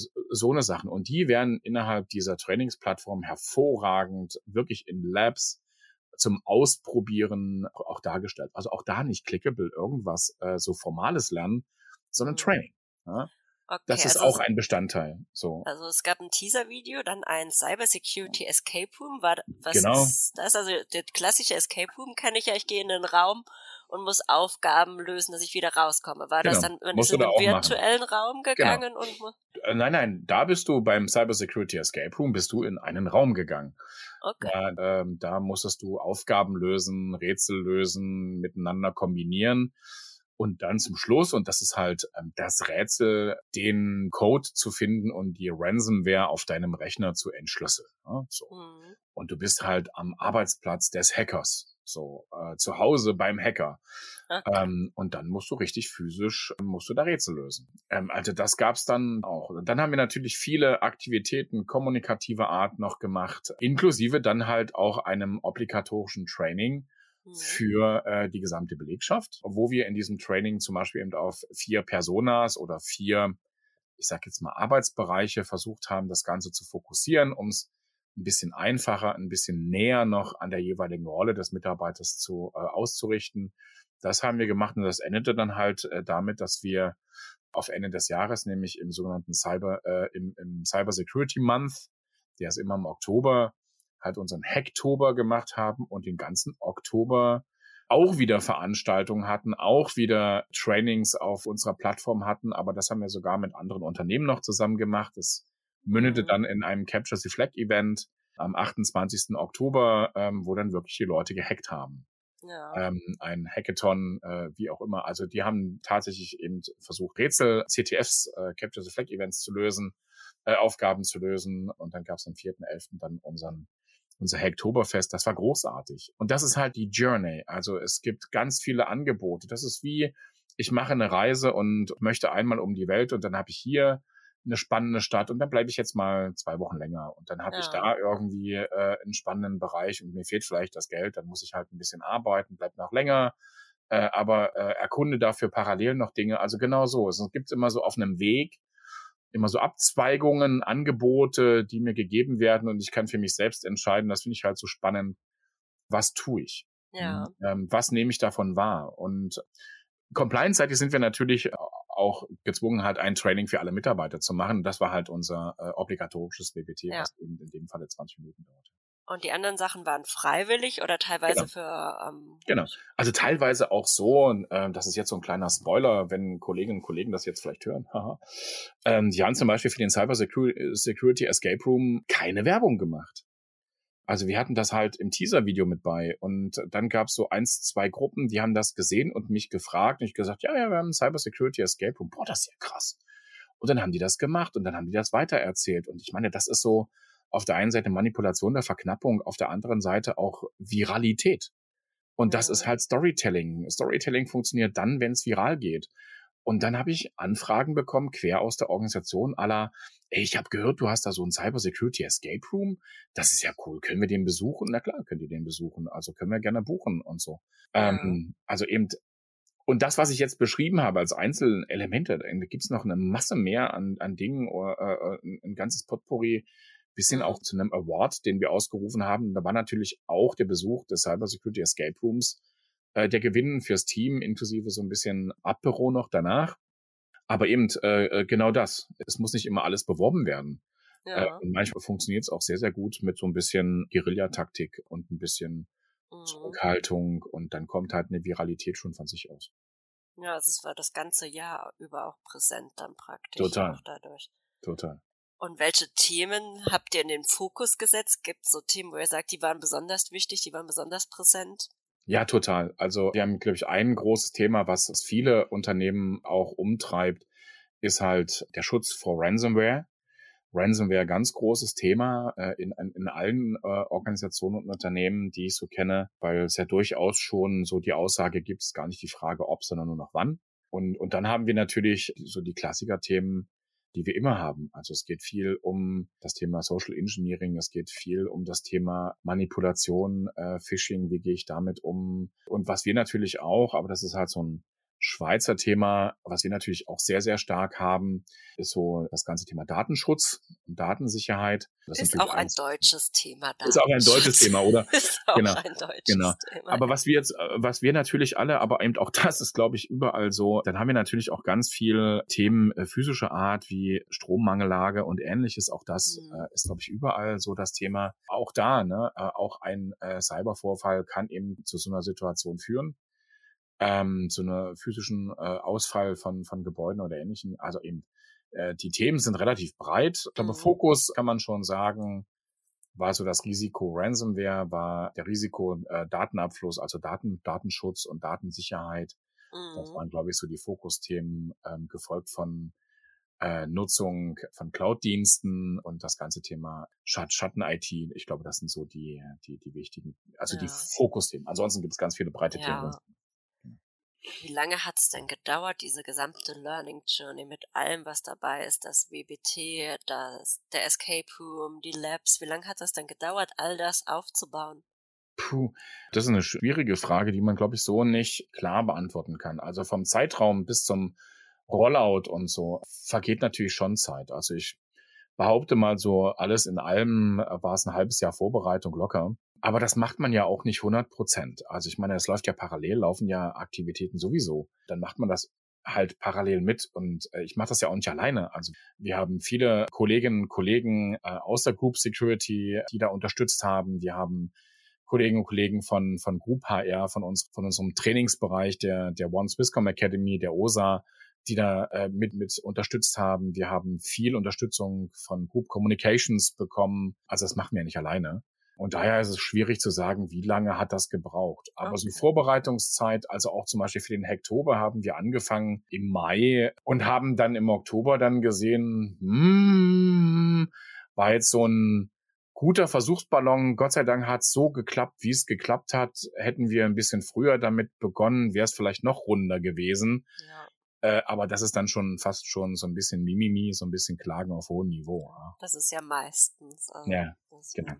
So eine Sachen. Und die werden innerhalb dieser Trainingsplattform hervorragend wirklich in Labs zum Ausprobieren auch dargestellt. Also auch da nicht clickable irgendwas, äh, so formales Lernen, sondern Mhm. Training. Ja? Okay, Das ist also, auch ein Bestandteil. So. also es gab ein Teaser-Video, dann ein Cybersecurity Escape Room. War, was Genau. ist das? Also der klassische Escape Room kenne ich ja, ich gehe in den Raum und muss Aufgaben lösen, dass ich wieder rauskomme. War Genau. das dann, man Musst ist in du da einen auch machen. virtuellen Raum gegangen und mu- Äh, Nein, nein, da bist du beim Cybersecurity Escape Room, bist du in einen Raum gegangen. okay. Da, ähm, da musstest du Aufgaben lösen, Rätsel lösen, miteinander kombinieren. Und dann zum Schluss, und das ist halt ähm, das Rätsel, den Code zu finden und die Ransomware auf deinem Rechner zu entschlüsseln. Ja, so. Mhm. Und du bist halt am Arbeitsplatz des Hackers, so äh, zu Hause beim Hacker. Okay. Ähm, und dann musst du richtig physisch, ähm, musst du da Rätsel lösen. Ähm, also das gab's dann auch. Und dann haben wir natürlich viele Aktivitäten kommunikativer Art noch gemacht, inklusive dann halt auch einem obligatorischen Training Mhm. für äh, die gesamte Belegschaft, wo wir in diesem Training zum Beispiel eben auf vier Personas oder vier, ich sag jetzt mal, Arbeitsbereiche versucht haben, das Ganze zu fokussieren, um es ein bisschen einfacher, ein bisschen näher noch an der jeweiligen Rolle des Mitarbeiters zu äh, auszurichten. Das haben wir gemacht und das endete dann halt äh, damit, dass wir auf Ende des Jahres, nämlich im sogenannten Cyber, äh, im, im Cyber Security Month, der ist immer im Oktober, halt unseren Hacktober gemacht haben und den ganzen Oktober auch wieder Veranstaltungen hatten, auch wieder Trainings auf unserer Plattform hatten, aber das haben wir sogar mit anderen Unternehmen noch zusammen gemacht. Das mündete Mhm. dann in einem Capture the Flag Event am achtundzwanzigsten Oktober, ähm, wo dann wirklich die Leute gehackt haben. Ja. Ähm, ein Hackathon, äh, wie auch immer. Also die haben tatsächlich eben versucht, Rätsel, C T Fs, äh, Capture the Flag Events zu lösen, äh, Aufgaben zu lösen. Und dann gab es am vierten elften dann unseren unser Hacktoberfest. Das war großartig. Und das ist halt die Journey. Also es gibt ganz viele Angebote. Das ist wie, ich mache eine Reise und möchte einmal um die Welt und dann habe ich hier eine spannende Stadt und dann bleibe ich jetzt mal zwei Wochen länger und dann habe Ja. ich da irgendwie äh, einen spannenden Bereich und mir fehlt vielleicht das Geld, dann muss ich halt ein bisschen arbeiten, bleib noch länger, äh, aber äh, erkunde dafür parallel noch Dinge. Also genau so. Es gibt immer so auf einem Weg immer so Abzweigungen, Angebote, die mir gegeben werden und ich kann für mich selbst entscheiden. Das finde ich halt so spannend. Was tue ich? Ja. Ähm, was nehme ich davon wahr? Und compliance-seitig sind wir natürlich auch gezwungen, halt ein Training für alle Mitarbeiter zu machen. Das war halt unser äh, obligatorisches B B T, Ja. was eben in dem Falle zwanzig Minuten dauerte. Und die anderen Sachen waren freiwillig oder teilweise Genau. für... Ähm, Genau. Also teilweise auch so, und äh, das ist jetzt so ein kleiner Spoiler, wenn Kolleginnen und Kollegen das jetzt vielleicht hören. Haha. ähm, die haben zum Beispiel für den Cyber Security Escape Room keine Werbung gemacht. Also wir hatten das halt im Teaser-Video mit bei und dann gab es so eins, zwei Gruppen, die haben das gesehen und mich gefragt und ich gesagt, ja, ja, wir haben Cyber Security Escape Room. Boah, das ist ja krass. Und dann haben die das gemacht und dann haben die das weitererzählt. Und ich meine, das ist so auf der einen Seite Manipulation der Verknappung, auf der anderen Seite auch Viralität. Und das Mhm. ist halt Storytelling. Storytelling funktioniert dann, wenn es viral geht. Und dann habe ich Anfragen bekommen, quer aus der Organisation, à la, ey, ich habe gehört, du hast da so ein Cyber Security Escape Room. Das ist ja cool. Können wir den besuchen? Na klar, könnt ihr den besuchen. Also können wir gerne buchen und so. Ja. Ähm, also eben Und das, was ich jetzt beschrieben habe als einzelne Elemente, da gibt es noch eine Masse mehr an, an Dingen, oder, äh, ein ganzes Potpourri, bis hin auch zu einem Award, den wir ausgerufen haben. Da war natürlich auch der Besuch des Cybersecurity Escape Rooms, äh, der Gewinn fürs Team, inklusive so ein bisschen Apero noch danach. Aber eben äh, genau das. Es muss nicht immer alles beworben werden. Ja. Äh, und manchmal funktioniert es auch sehr, sehr gut mit so ein bisschen Guerillataktik und ein bisschen mhm. Zurückhaltung. Und dann kommt halt eine Viralität schon von sich aus. Ja, also es war das ganze Jahr über auch präsent dann praktisch. Total. Auch dadurch. Total. Und welche Themen habt ihr in den Fokus gesetzt? Gibt es so Themen, wo ihr sagt, die waren besonders wichtig, die waren besonders präsent? Ja, total. Also wir haben, glaube ich, ein großes Thema, was viele Unternehmen auch umtreibt, ist halt der Schutz vor Ransomware. Ransomware, ganz großes Thema äh, in, in allen äh, Organisationen und Unternehmen, die ich so kenne, weil es ja durchaus schon so die Aussage gibt, es ist gar nicht die Frage, ob, sondern nur noch wann. Und, und dann haben wir natürlich so die Klassiker-Themen, die wir immer haben. Also es geht viel um das Thema Social Engineering, es geht viel um das Thema Manipulation, äh, Phishing, wie gehe ich damit um? Und was wir natürlich auch, aber das ist halt so ein Schweizer Thema, was wir natürlich auch sehr, sehr stark haben, ist so das ganze Thema Datenschutz und Datensicherheit. Das ist, ist auch ein deutsches Thema. Ist auch ein deutsches Thema, oder? Ist auch genau, ein deutsches genau. Thema. Aber was wir jetzt, was wir natürlich alle, aber eben auch das ist, glaube ich, überall so, dann haben wir natürlich auch ganz viel Themen äh, physischer Art wie Strommangellage und Ähnliches. Auch das mhm. äh, ist, glaube ich, überall so das Thema. Auch da, ne, äh, auch ein äh, Cybervorfall kann eben zu so einer Situation führen. Ähm, zu einer physischen äh, Ausfall von von Gebäuden oder Ähnlichem. Also eben, äh, die Themen sind relativ breit. Ich glaube, mhm. Fokus kann man schon sagen, war so das Risiko Ransomware, war der Risiko äh, Datenabfluss, also Daten, Datenschutz und Datensicherheit. Mhm. Das waren, glaube ich, so die Fokusthemen, ähm, gefolgt von äh, Nutzung von Cloud-Diensten und das ganze Thema Schat- Schatten-I T. Ich glaube, das sind so die die die wichtigen, also ja. die Fokusthemen. Ansonsten gibt es ganz viele breite ja. Themen. Wie lange hat es denn gedauert, diese gesamte Learning Journey mit allem, was dabei ist, das W B T, das, der Escape Room, die Labs, wie lange hat das denn gedauert, all das aufzubauen? Puh, das ist eine schwierige Frage, die man, glaube ich, so nicht klar beantworten kann. Also vom Zeitraum bis zum Rollout und so vergeht natürlich schon Zeit. Also ich behaupte mal so, alles in allem war es ein halbes Jahr Vorbereitung locker. Aber das macht man ja auch nicht hundert Prozent. Also ich meine, es läuft ja parallel, laufen ja Aktivitäten sowieso. Dann macht man das halt parallel mit. Und äh, ich mache das ja auch nicht alleine. Also wir haben viele Kolleginnen und Kollegen äh, aus der Group Security, die da unterstützt haben. Wir haben Kolleginnen und Kollegen von von Group H R, von uns, von unserem Trainingsbereich der der One Swisscom Academy, der O S A, die da äh, mit mit unterstützt haben. Wir haben viel Unterstützung von Group Communications bekommen. Also das machen wir ja nicht alleine. Und daher ist es schwierig zu sagen, wie lange hat das gebraucht. Aber okay. so Vorbereitungszeit, also auch zum Beispiel für den Hacktober haben wir angefangen im Mai und haben dann im Oktober dann gesehen, hmm, war jetzt so ein guter Versuchsballon. Gott sei Dank hat es so geklappt, wie es geklappt hat. Hätten wir ein bisschen früher damit begonnen, wäre es vielleicht noch runder gewesen. Ja. Äh, aber das ist dann schon fast schon so ein bisschen Mimimi, so ein bisschen Klagen auf hohem Niveau. Ja. Das ist ja meistens. Also ja, genau.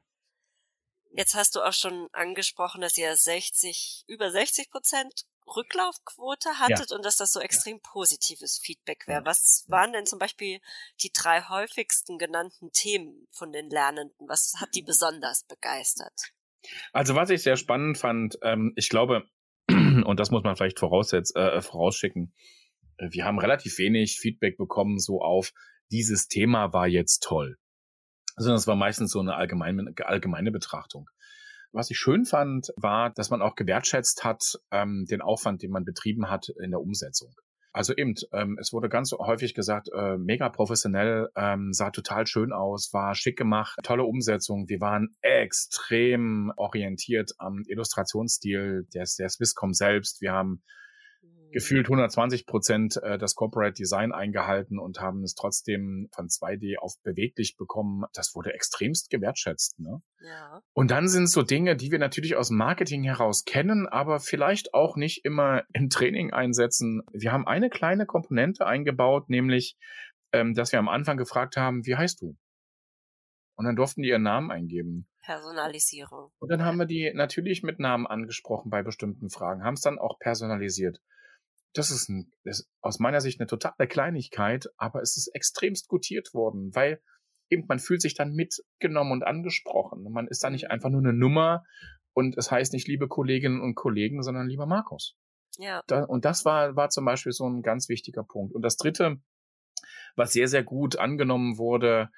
Jetzt hast du auch schon angesprochen, dass ihr sechzig, über sechzig Prozent Rücklaufquote hattet ja. und dass das so extrem ja. positives Feedback wäre. Was waren denn zum Beispiel die drei häufigsten genannten Themen von den Lernenden? Was hat die besonders begeistert? Also was ich sehr spannend fand, ähm, ich glaube, und das muss man vielleicht voraussetz, äh, vorausschicken, wir haben relativ wenig Feedback bekommen, so auf dieses Thema war jetzt toll. Sondern es war meistens so eine allgemeine, allgemeine Betrachtung. Was ich schön fand, war, dass man auch gewertschätzt hat, ähm, den Aufwand, den man betrieben hat in der Umsetzung. Also eben, ähm, es wurde ganz häufig gesagt, äh, mega professionell, ähm, sah total schön aus, war schick gemacht, tolle Umsetzung. Wir waren extrem orientiert am Illustrationsstil der, der Swisscom selbst. Wir haben gefühlt hundertzwanzig Prozent äh, das Corporate Design eingehalten und haben es trotzdem von zwei D auf beweglich bekommen. Das wurde extremst gewertschätzt. Ne? Ja. Und dann sind so Dinge, die wir natürlich aus dem Marketing heraus kennen, aber vielleicht auch nicht immer im Training einsetzen. Wir haben eine kleine Komponente eingebaut, nämlich, ähm, dass wir am Anfang gefragt haben, wie heißt du? Und dann durften die ihren Namen eingeben. Personalisierung. Und dann haben wir die natürlich mit Namen angesprochen bei bestimmten Fragen, haben es dann auch personalisiert. das ist, ein, das ist aus meiner Sicht eine totale Kleinigkeit, aber es ist extremst gutiert worden, weil eben man fühlt sich dann mitgenommen und angesprochen. Man ist da nicht einfach nur eine Nummer und es heißt nicht liebe Kolleginnen und Kollegen, sondern lieber Markus. Ja. Da, und das war, war zum Beispiel so ein ganz wichtiger Punkt. Und das Dritte, was sehr, sehr gut angenommen wurde,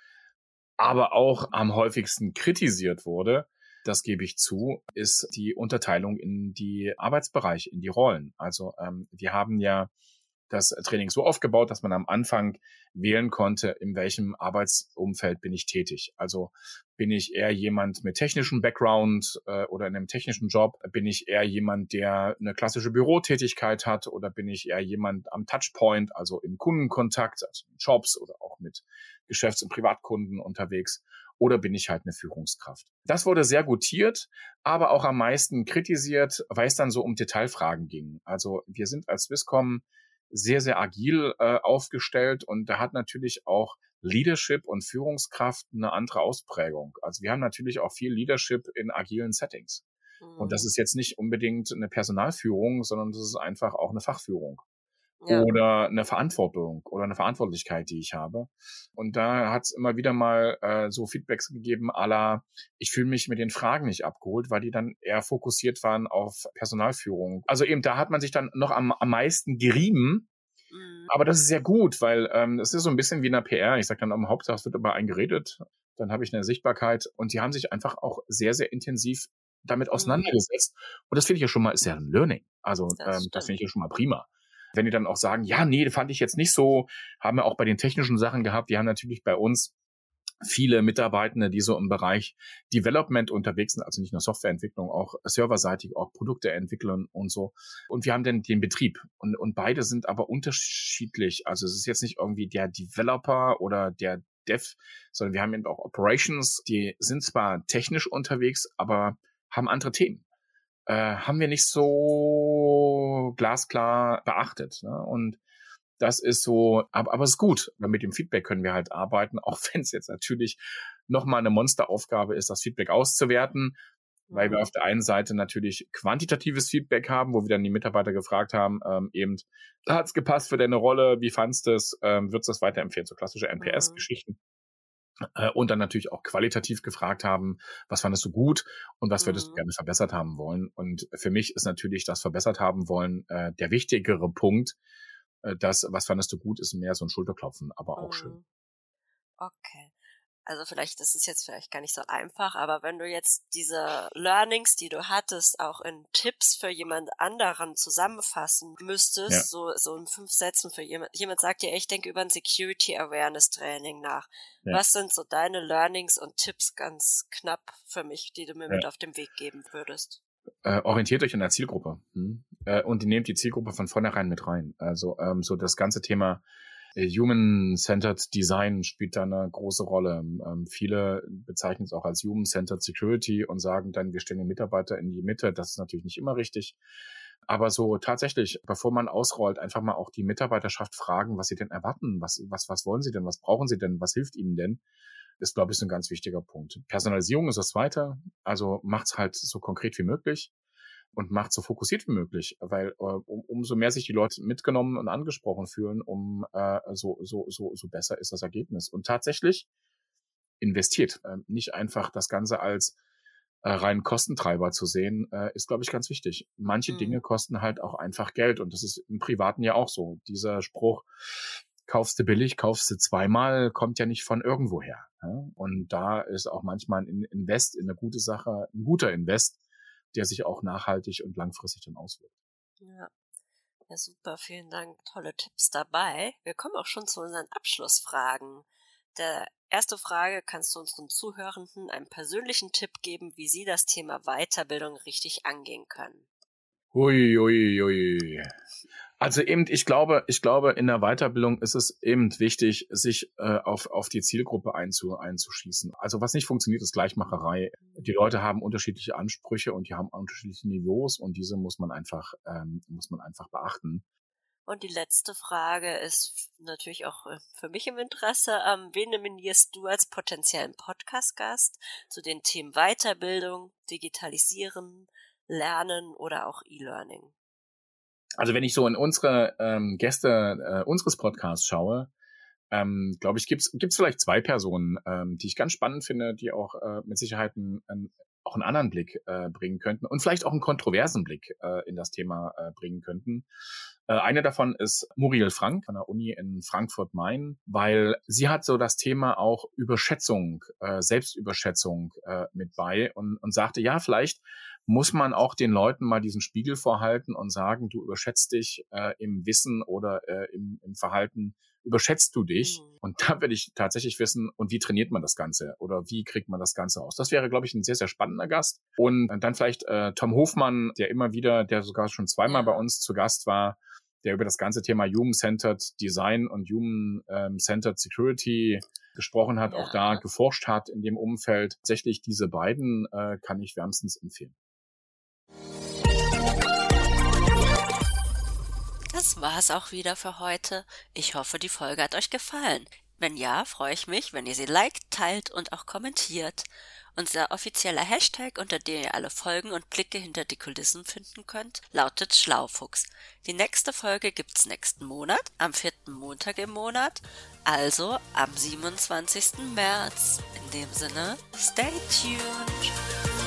aber auch am häufigsten kritisiert wurde, das gebe ich zu, ist die Unterteilung in die Arbeitsbereiche, in die Rollen. Also ähm, wir haben ja das Training so aufgebaut, dass man am Anfang wählen konnte, in welchem Arbeitsumfeld bin ich tätig. Also bin ich eher jemand mit technischem Background äh, oder in einem technischen Job? Bin ich eher jemand, der eine klassische Bürotätigkeit hat? Oder bin ich eher jemand am Touchpoint, also im Kundenkontakt, also in Jobs oder auch mit Geschäfts- und Privatkunden unterwegs? Oder bin ich halt eine Führungskraft? Das wurde sehr gutiert, aber auch am meisten kritisiert, weil es dann so um Detailfragen ging. Also wir sind als Swisscom sehr, sehr agil äh, aufgestellt und da hat natürlich auch Leadership und Führungskraft eine andere Ausprägung. Also wir haben natürlich auch viel Leadership in agilen Settings. Mhm. Und das ist jetzt nicht unbedingt eine Personalführung, sondern das ist einfach auch eine Fachführung. Ja. Oder eine Verantwortung oder eine Verantwortlichkeit, die ich habe. Und da hat es immer wieder mal äh, so Feedbacks gegeben, à la, ich fühle mich mit den Fragen nicht abgeholt, weil die dann eher fokussiert waren auf Personalführung. Also eben, da hat man sich dann noch am, am meisten gerieben. Mhm. Aber das ist sehr gut, weil ähm, es ist so ein bisschen wie in der P R. Ich sage dann am Hauptsache, es wird über einen geredet. Dann habe ich eine Sichtbarkeit. Und die haben sich einfach auch sehr, sehr intensiv damit auseinandergesetzt. Mhm. Und das finde ich ja schon mal, ist ja ein Learning. Also das, ähm, das finde ich ja schon mal prima. Wenn die dann auch sagen, ja, nee, fand ich jetzt nicht so, haben wir auch bei den technischen Sachen gehabt. Wir haben natürlich bei uns viele Mitarbeitende, die so im Bereich Development unterwegs sind, also nicht nur Softwareentwicklung, auch serverseitig, auch Produkte entwickeln und so. Und wir haben dann den Betrieb. Und, und beide sind aber unterschiedlich. Also es ist jetzt nicht irgendwie der Developer oder der Dev, sondern wir haben eben auch Operations, die sind zwar technisch unterwegs, aber haben andere Themen. Äh, haben wir nicht so glasklar beachtet. Ne? Und das ist so, aber, aber es ist gut, weil mit dem Feedback können wir halt arbeiten, auch wenn es jetzt natürlich nochmal eine Monsteraufgabe ist, das Feedback auszuwerten, mhm. weil wir auf der einen Seite natürlich quantitatives Feedback haben, wo wir dann die Mitarbeiter gefragt haben, ähm, eben, hat es gepasst für deine Rolle, wie fandst du es, ähm, würdest du das weiterempfehlen, so klassische N P S-Geschichten. Mhm. Und dann natürlich auch qualitativ gefragt haben, was fandest du gut und was würdest mhm. du gerne verbessert haben wollen. Und für mich ist natürlich das verbessert haben wollen äh, der wichtigere Punkt. Äh, das, was fandest du gut, ist mehr so ein Schulterklopfen, aber auch mhm. schön. Okay. Also vielleicht, das ist jetzt vielleicht gar nicht so einfach, aber wenn du jetzt diese Learnings, die du hattest, auch in Tipps für jemand anderen zusammenfassen müsstest, ja. so so in fünf Sätzen für jemand, jemand sagt dir, ich denke über ein Security Awareness Training nach. Ja. Was sind so deine Learnings und Tipps ganz knapp für mich, die du mir ja. mit auf den Weg geben würdest? Äh, orientiert euch an der Zielgruppe hm? äh, und nehmt die Zielgruppe von vornherein mit rein. Also ähm, so das ganze Thema Human-Centered Design spielt da eine große Rolle. Ähm, viele bezeichnen es auch als Human-Centered Security und sagen dann, wir stellen den Mitarbeiter in die Mitte. Das ist natürlich nicht immer richtig. Aber so tatsächlich, bevor man ausrollt, einfach mal auch die Mitarbeiterschaft fragen, was sie denn erwarten. Was, was, was wollen sie denn? Was brauchen sie denn? Was hilft ihnen denn? Ist, glaube ich, so ein ganz wichtiger Punkt. Personalisierung ist das Zweite. Also macht's halt so konkret wie möglich. Und macht so fokussiert wie möglich, weil äh, um, umso mehr sich die Leute mitgenommen und angesprochen fühlen, um äh, so so so so besser ist das Ergebnis. Und tatsächlich investiert, äh, nicht einfach das Ganze als äh, rein Kostentreiber zu sehen, äh, ist, glaube ich, ganz wichtig. Manche mhm. Dinge kosten halt auch einfach Geld und das ist im Privaten ja auch so. Dieser Spruch, kaufst du billig, kaufst du zweimal, kommt ja nicht von irgendwoher. Ja? Und da ist auch manchmal ein Invest in eine gute Sache, ein guter Invest, der sich auch nachhaltig und langfristig dann auswirkt. Ja. Ja, super, vielen Dank, tolle Tipps dabei. Wir kommen auch schon zu unseren Abschlussfragen. Der erste Frage, kannst du unseren Zuhörenden einen persönlichen Tipp geben, wie sie das Thema Weiterbildung richtig angehen können? Hui, hui, hui. Also eben, ich glaube, ich glaube, in der Weiterbildung ist es eben wichtig, sich äh, auf auf die Zielgruppe einzu, einzuschießen. Also was nicht funktioniert, ist Gleichmacherei. Die Leute haben unterschiedliche Ansprüche und die haben unterschiedliche Niveaus und diese muss man einfach ähm, muss man einfach beachten. Und die letzte Frage ist natürlich auch für mich im Interesse. Ähm, wen nominierst du als potenziellen Podcast-Gast zu den Themen Weiterbildung, Digitalisieren, Lernen oder auch E-Learning? Also wenn ich so in unsere ähm, Gäste äh, unseres Podcasts schaue, ähm, glaube ich, gibt's gibt's vielleicht zwei Personen, ähm, die ich ganz spannend finde, die auch äh, mit Sicherheit ein, ein, auch einen anderen Blick äh, bringen könnten und vielleicht auch einen kontroversen Blick äh, in das Thema äh, bringen könnten. Äh, eine davon ist Muriel Frank von der Uni in Frankfurt-Main, weil sie hat so das Thema auch Überschätzung, äh, Selbstüberschätzung äh, mit bei und, und sagte, ja, vielleicht muss man auch den Leuten mal diesen Spiegel vorhalten und sagen, du überschätzt dich äh, im Wissen oder äh, im, im Verhalten, überschätzt du dich? Mhm. Und da will ich tatsächlich wissen, und wie trainiert man das Ganze oder wie kriegt man das Ganze aus? Das wäre, glaube ich, ein sehr, sehr spannender Gast. Und dann vielleicht äh, Tom Hofmann, der immer wieder, der sogar schon zweimal bei uns zu Gast war, der über das ganze Thema Human-Centered Design und Human-Centered Security gesprochen hat, ja. auch da geforscht hat in dem Umfeld. Tatsächlich diese beiden äh, kann ich wärmstens empfehlen. Das war's auch wieder für heute. Ich hoffe, die Folge hat euch gefallen. Wenn ja, freue ich mich, wenn ihr sie liked, teilt und auch kommentiert. Unser offizieller Hashtag, unter dem ihr alle Folgen und Blicke hinter die Kulissen finden könnt, lautet Schlaufuchs. Die nächste Folge gibt's nächsten Monat, am vierten Montag im Monat, also am siebenundzwanzigsten März. In dem Sinne, stay tuned!